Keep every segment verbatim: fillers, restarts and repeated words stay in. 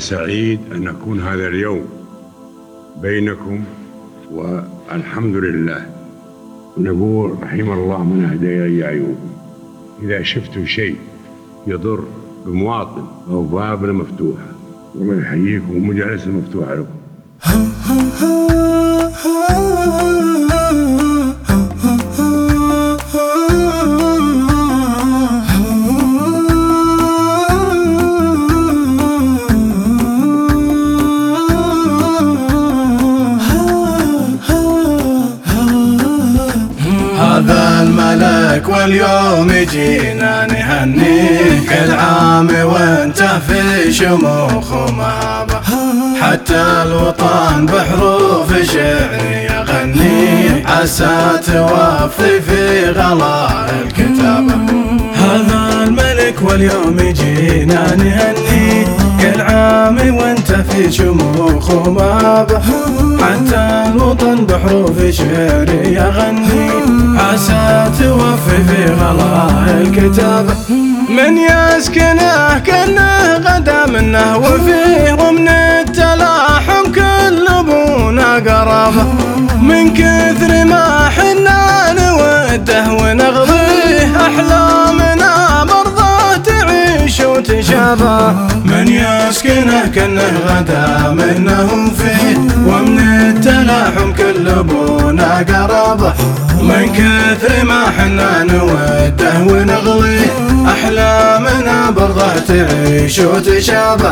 سعيد أن أكون هذا اليوم بينكم، والحمد لله. ونقول رحم الله من أهدى أعينكم. إذا شفتوا شيء يضر بمواطن أو بابنا مفتوحة، والله يحييكم ومجالسنا مفتوحة لكم. هذا الملك واليوم يجينا نهنيه، كل عام وانت في شموخ ومهابة، حتى الوطن بحروف شعر يغني، عسى توفي في غلاء الكتابة. هذا الملك واليوم يجينا نهنيه، كل عام وانت في شموخ ومهابة، حتى الوطن بحروف شعر يغني، عسى توفي في غلاء الكتابة. من يسكنه كأنه غدا منه وفيه، ومن التلاحم كل ابونا قرابة، من كثر ما حنا نوده ونغضيه، احلامنا مرضاه تعيش وتشابه. من يسكنه كأنه غدا منه فيه، ومن التلاحم كل ابونا قرابة، من كثر ما حنا نوده ونغضيه، احلامنا برضه تعيش وتشابه.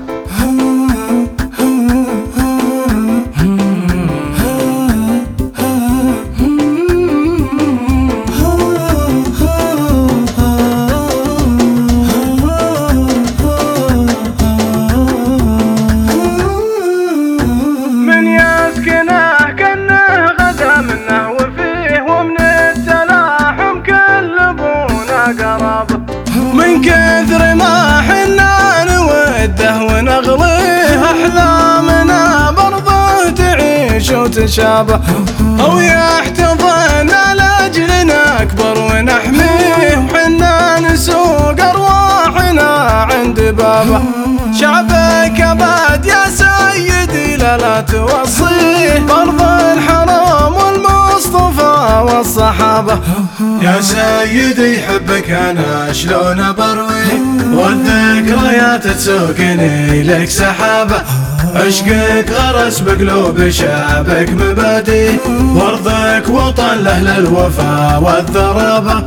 من كثر ما حنا نوده ونغليه، احلامنا برضه تعيش وتشابه. او يحتضن لاجلنا اكبر ونحميه، وحنا نسوق ارواحنا عند بابه. شعبك ابد يا سيدي لا لا توصيه، برض الحرم والمصطفى والصحابة. يا سيدي حبك انا شلون بروي، والذكريات تسوقني لك سحابة. عشقك غرس بقلوب شعبك مبادئ، وارضك وطن لاهل الوفا والذرابة.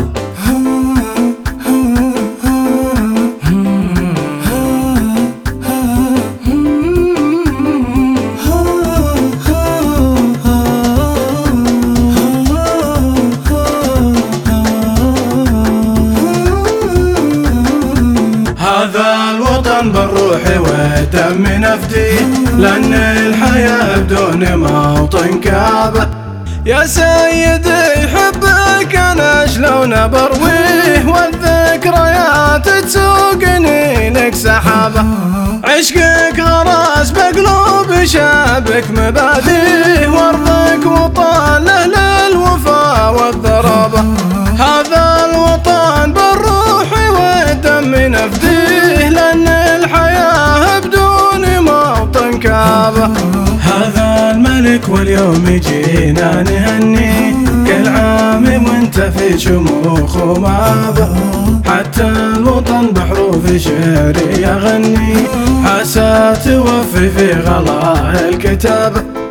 هذا الوطن بالروح والدم نفديه، لأن الحياة بدون موطن كعبة. يا سيدي حبك أنا شلون برويه، والذكريات تسوقني لك سحابة. عشقك غرس بقلوب شعبك مبادئ، وارضك وطن لاهل الوفا والذرابة. هذا الوطن بالروح والدم نفديه، لأن الحياة بدون موطن كعبة. هذا الملك واليوم يجينا نهنيه، كل عام وانت في شموخ ومهابة، حتى الوطن بحروف شعر يغني، عسى توفي في غلاء الكتابة.